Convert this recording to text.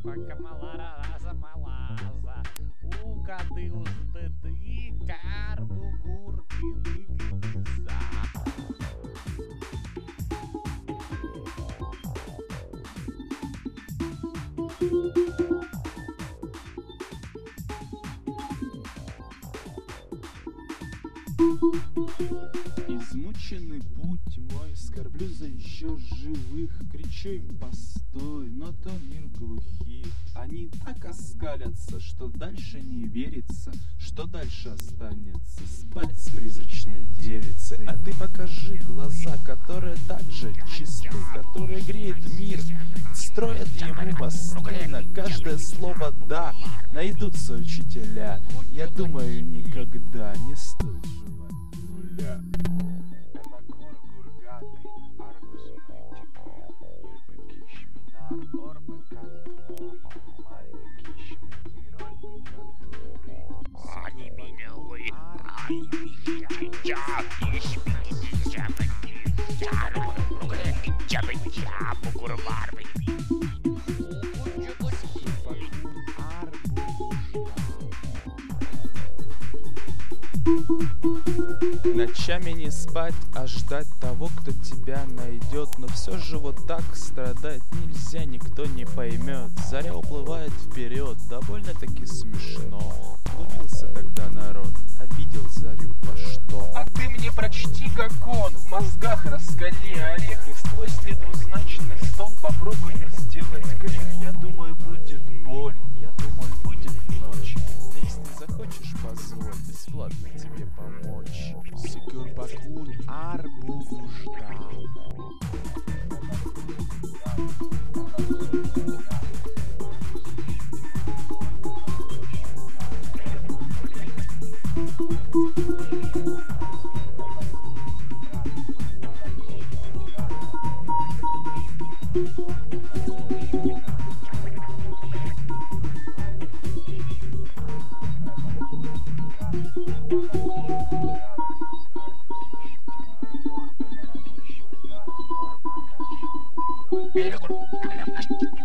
Paca malarasa malasa. Cadeus de carbo gurkidikisa. Измученный путь мой, скорблю за еще живых, кричу им постой, но то мир глухих. Они так оскалятся, что дальше не верится, что дальше останется спать с призрачной девицей. А ты покажи глаза, которые так же чисты, которые греют мир, строят ему мосты на каждое слово «да». Найдутся учителя, я думаю, никогда не стоит желать нуля. Ночами не спать, а ждать того, кто тебя найдет. Но все же вот так страдать нельзя, никто не поймет. Заря уплывает вперед, довольно-таки смешно. Глумился тогда народ, обидел зарю по что. А ты мне прочти, как он, в мозгах раскали орех. И сквозь недвузначный стон попробуй не сделать грех. Я думаю, будет боль, я думаю, будет ночь. Но если захочешь, позволь бесплатно тебе помочь. Секюрбакун арбугуждам. Mira,